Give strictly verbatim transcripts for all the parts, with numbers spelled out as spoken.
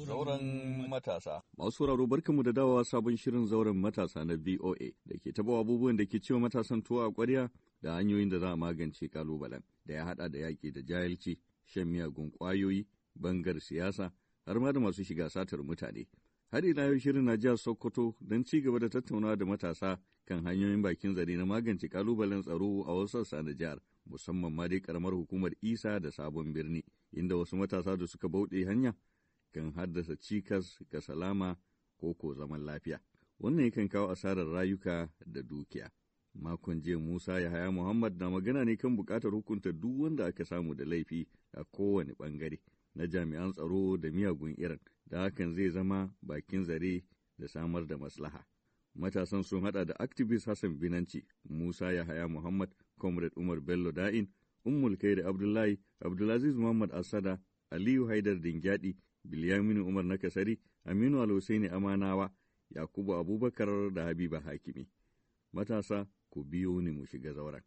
Zauren matasa. Masu sauraro barkanmu da dawowa sabon shirin zauren matasa na V O A da ke taɓa abubuwan da ke cewa matasan tuwa a ƙwarya da hanyoyin da za a magance kalubalen da ya haɗa da yaƙi da jahilci, shan miyagun ƙwayoyi, bangar siyasa, har ma da masu shiga satar mutane. Har ila yau shirin na jihar Sokoto don ci gaba da tattaunawa da matasa kan hanyoyin bakin zare na magance kalubalen tsaro a wasu sassa na jihar, musamman ma dai karamar hukumar Isa da Sabon Birni, inda wasu matasa da suka bauɗe hanya kan haddasa cikas ga salama ko ko zaman lafiya. Wannan yakan kawo asarar rayuka da dukiya. Makon jiya Musa Yahaya Muhammad na magana ne kan buƙatar hukunta duk wanda aka samu da laifi a kowane ɓangare na jami'an tsaro da miyagun irin, da hakan zai zama bakin zare da samar da maslaha. Matasan sun haɗa da activist Hassan Binanci, Musa Yahaya Muhammad, Comrade Umar Bello Da'in, Ummul Kairi Abdullahi, Abdulaziz Muhammad Asada, Aliyu Haidar Dingyadi, Bilyaminu Umar Nakasari, Aminu Al-Husaini Amanawa, Yakubu Abubakar da Habiba Hakimi. Matasa, ku biyo ni mu shiga zauren.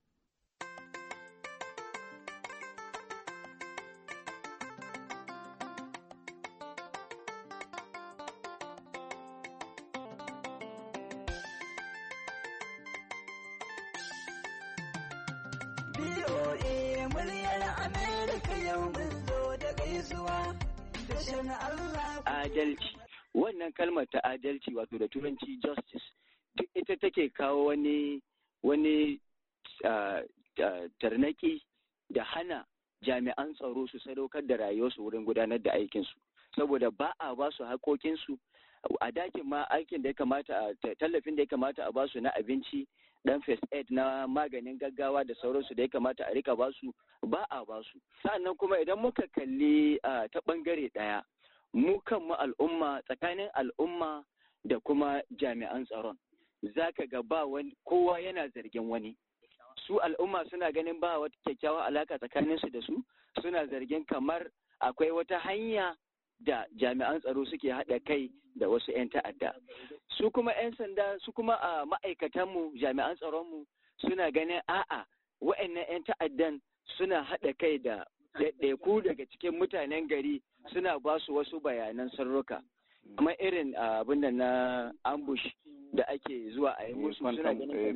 V O A muryar Amerika yau mun zo da gaisuwa da shan Allah. Adalci, wannan kalmar ta adalci wato da turanci justice, duk ita take kawo wani wani uh, uh, tarnaki da hana jami'an tsaro su sadaukar da rayuwarsu wurin gudanar da aikinsu, saboda ba a ba su haƙoƙinsu. A dakin ma aikin da ya kamata a tallafin da ya kamata a basu na abinci, dan first aid na maganin gaggawa da sauransu da ya kamata a rika basu ba a basu. Sa'annan kuma idan muka kalli ta bangare daya, mu kanmu al'umma, tsakanin al'umma da kuma jami'an tsaron, zaka ga ba wani, kowa yana zargin wani. Su al'umma suna ganin ba wata kyakkyawar alaka tsakaninsu da su, suna zargin kamar akwai wata hanya da jami'an tsaro suke haɗa kai da wasu 'yan ta'adda. Su kuma 'yan sanda, su kuma a ma'aikatanmu, jami'an tsaronmu suna ganin a'a, wa'annan 'yan ta'addan suna haɗa kai da ɗaiɗaiku daga cikin mutanen gari, suna ba su wasu bayanan sirruka. Kamar irin abin da na ambush da ake zuwa a yi musu, suna ganin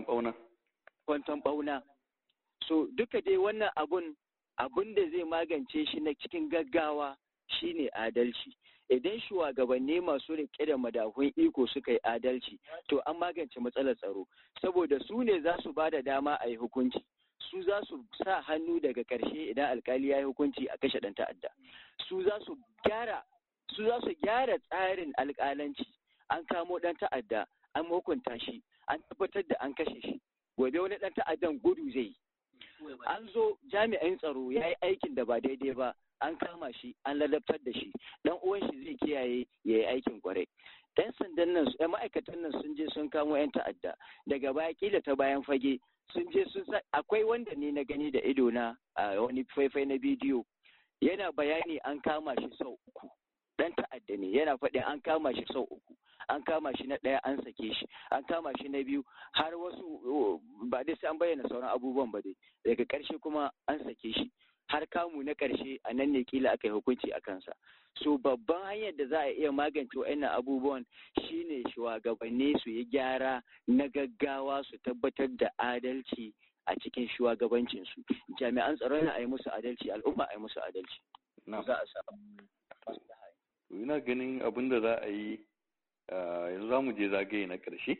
kwanton ɓauna. So duka dai wannan abun abun da zai magance shi na cikin gaggawa shine adalci. Idan shugabanni masu riƙe da madahun iko suka yi adalci, to an magance matsalar tsaro, saboda su ne za su ba da dama a yi hukunci, su za su sa hannu daga ƙarshe idan alkali ya yi hukunci a kashe ɗan ta'adda, su za su gyara su za su gyara tsarin alƙalanci. An kamo ɗan ta'adda, an hukunta shi, an tabbatar da an kashe shi, gobe wani ɗan ta'addan gudu zai yi. An zo jami'in tsaro ya yi aikin da ba daidai ba, an kama shi, an ladabtar da shi, dan uwan shi zai kiyaye ya yi aikin kwarai. Yan sandan nan, yan ma'aikatan nan sun je sun kamo yan ta'adda, daga baya kila ta bayan fage sun je sun sa, akwai wanda ne na gani da ido na a wani faifai na bidiyo, yana bayani an kama shi sau uku. Dan ta'adda ne yana faɗin an kama shi sau uku, an kama shi na ɗaya an sake shi, an kama shi na biyu, har wasu ba dai sai an bayyana sauran abubuwan ba dai, daga ƙarshe kuma an sake shi, har kamu na ƙarshe a nan ne kila aka yi hukunci a kansa. So babban hanyar da za a iya magance wa'annan abubuwan shine shugabanni su yi gyara na gaggawa, su tabbatar da adalci a cikin shugabancinsu. Jami'an tsaro na a yi musu adalci, al'umma a yi musu adalci. Za a samu. Ina ganin abin da za a yi yanzu za mu je zagaye na ƙarshe.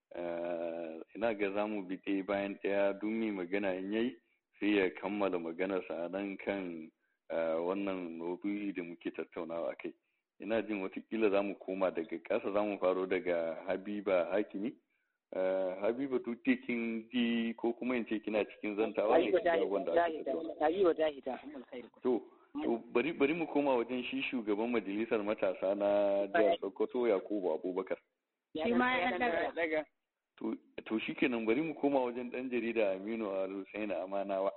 Ina ga za mu bi ɗaya bayan ɗaya dumi magana in yayi sai ya kammala maganarsa nan kan wannan maudu'i da muke tattaunawa kai. Ina jin watakila za mu koma daga ƙasa, za mu faro daga Habiba Hakimi. Habiba duk kin ji ko kuma in ce kina cikin zantawa ne wanda ake tattauna. To, to bari bari mu koma wajen shi shugaban majalisar matasa na jihar Sokoto Yakubu Abubakar. Shi ma ya daga. To shi kenan bari mu koma wajen ɗan jarida Aminu Al-Husaini Amanawa.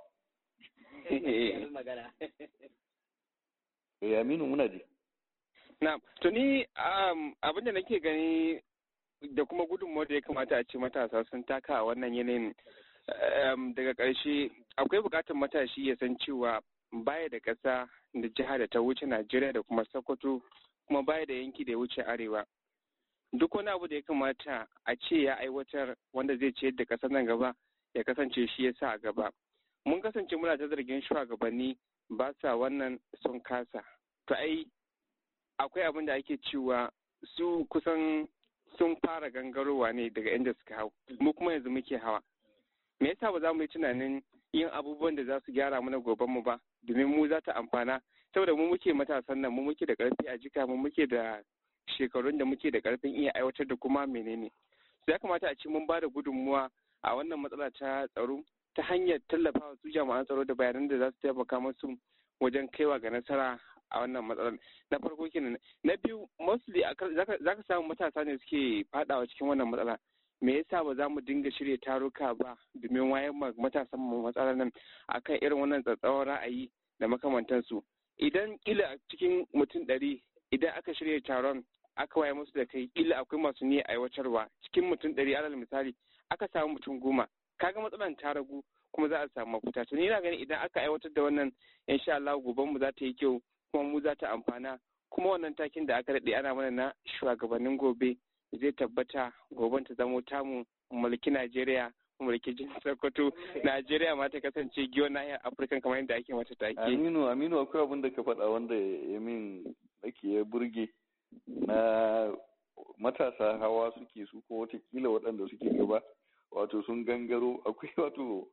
Eh Aminu muna ji. Na, to ni abin da nake gani da kuma gudunmawar da ya kamata a ce matasa sun taka a wannan yanayin, daga ƙarshe akwai buƙatar matashi ya san cewa baya da ƙasa da jiha da ta wuce Najeriya da kuma Sokoto kuma baya da yanki da ya wuce arewa. Duk wani abu da ya kamata a ce ya aiwatar wanda zai ciyar da ƙasar nan gaba ya kasance shi ya sa a gaba. Mun kasance muna ta zargin shugabanni ba sa wannan sun kasa. To ai akwai abin da ake cewa su kusan sun fara gangarowa ne daga inda suka hau. Mu kuma yanzu muke hawa. Me yasa ba za mu yi tunanin yin abubuwan da za su gyara mana goben mu ba domin mu za ta amfana saboda mu muke matasan nan mu muke da ƙarfi a jika mu muke da shekarun da muke da ƙarfin iya aiwatar da kuma menene. Ya kamata a ce mun ba da gudunmuwa a wannan matsala ta tsaro ta hanyar tallafawa su jami'an tsaro da bayanan da za su taimaka musu wajen kaiwa ga nasara a wannan matsalar. Na farko kenan. Na biyu mostly za ka samu matasa ne suke fadawa cikin wannan matsala. Me yasa ba za mu dinga shirya taruka ba domin wayar matasan mu matsalar nan akan irin wannan tsatsauran ra'ayi da makamantansu. Idan kila cikin mutum ɗari idan aka shirya taron aka waye musu da kai kila akwai masu niyyar aiwatarwa cikin mutum ɗari alal misali aka samu mutum goma kaga matsalan ta ragu kuma za a samu mafita. To ni na gani idan aka aiwatar da wannan insha Allah goben mu za ta yi kyau kuma mu za ta amfana kuma wannan takin da aka daɗe ana mana na shugabannin gobe zai tabbata goben ta zamo tamu mulki Najeriya mulki jihar Sokoto Najeriya ma ta kasance giwon nahiyar Afirka kamar yadda ake mata take. Aminu Aminu akwai abin da ka faɗa wanda ya min nake ya burge na matasa hawa suke su ko watakila waɗanda suke gaba wato sun gangaro akwai wato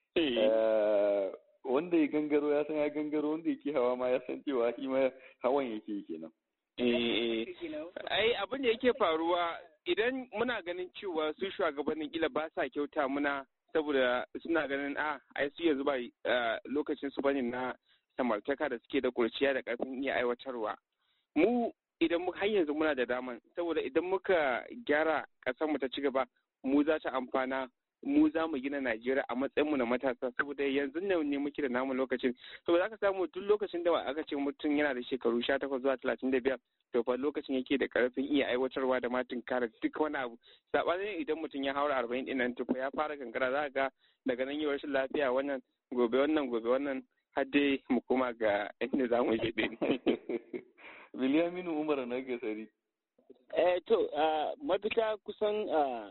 wanda ya gangaro ya san ya gangaro wanda yake hawa ma ya san cewa shi ma hawan yake kenan. Ai abin da yake faruwa idan muna ganin cewa su shugabannin kila ba sa kyauta muna saboda suna ganin a ai su yanzu ba lokacin su bane na samartaka da suke da kurciya da karfin iya aiwatarwa. Mu idan mu har yanzu muna da daman saboda idan muka gyara kasar mu ta ci gaba mu za ta amfana mu za mu gina Najeriya a matsayin mu na matasa saboda yanzu ne ne muke da namu lokacin saboda aka samu duk lokacin da aka ce mutum yana da shekaru sha takwas zuwa talatin da biyar to fa lokacin yake da karfin iya aiwatarwa da matin kare duk wani abu sabanin idan mutum ya haura arba'in din nan to ya fara kankara za ga daga nan yi rashin lafiya wannan gobe wannan gobe wannan har dai mu koma ga inda za mu je din. Bilyaminu Umar na gasari. Eh to mafita kusan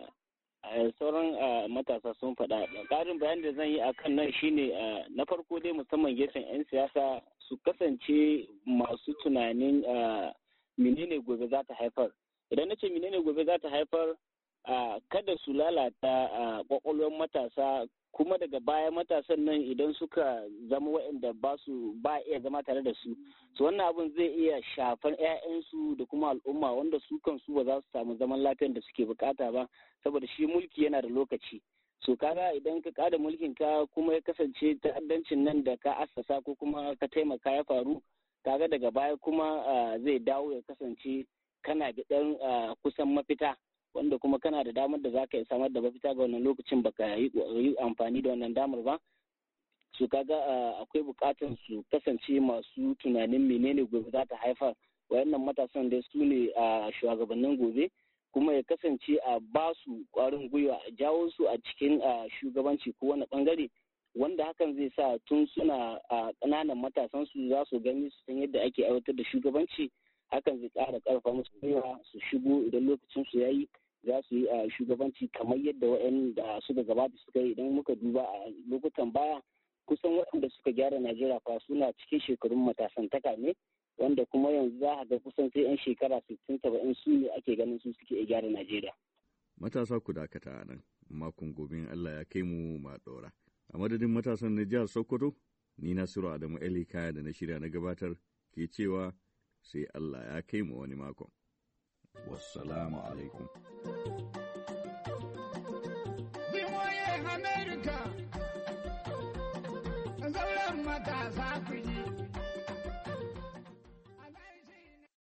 sauran matasa sun faɗa. Ƙarin bayan da zan yi a kan nan shine na farko dai musamman gefen 'yan siyasa su kasance masu tunanin menene gobe za ta haifar. Idan na ce menene gobe za ta haifar kada su lalata ƙwaƙwalwar matasa kuma daga baya matasan nan idan suka zama waɗanda ba su ba iya zama tare da su su wannan abin zai iya shafar 'ya'yansu da kuma al'umma wanda su kansu ba za su samu zaman lafiyar da suke bukata ba saboda shi mulki yana da lokaci so kaga idan ka kada mulkin ka kuma ya kasance ta'addancin nan da ka assasa ko kuma ka taimaka ya faru kaga daga baya kuma zai dawo ya kasance kana da ɗan kusan mafita wanda kuma kana da damar da za ka yi samar da mafita ga wannan lokacin baka yi amfani da wannan damar ba su kaga akwai bukatar su kasance masu tunanin menene gobe za ta haifar wayannan matasan da su ne a shugabannin gobe kuma ya kasance a ba su kwarin gwiwa a jawo su a cikin shugabanci ko wani bangare wanda hakan zai sa tun suna a ƙananan matasan su za su gani su san yadda ake aiwatar da shugabanci hakan zai ƙara ƙarfa musu gwiwa su shigo idan lokacin su yayi za su yi a shugabanci kamar yadda waɗanda suka gabata suka yi idan muka duba a lokutan baya kusan waɗanda suka gyara Najeriya fa suna cikin shekarun matasantaka ne wanda kuma yanzu za a ga kusan sai 'yan shekara sittin saba'in su ne ake ganin su suke gyara Najeriya. Matasa ku dakata a nan makon gobe Allah ya kai mu ma ɗora. A madadin matasan na jihar Sokoto ni Nasiru Adamu Eli Kaya da na shirya na gabatar ke cewa sai Allah ya kai mu wani makon. Wassalamu alaikum.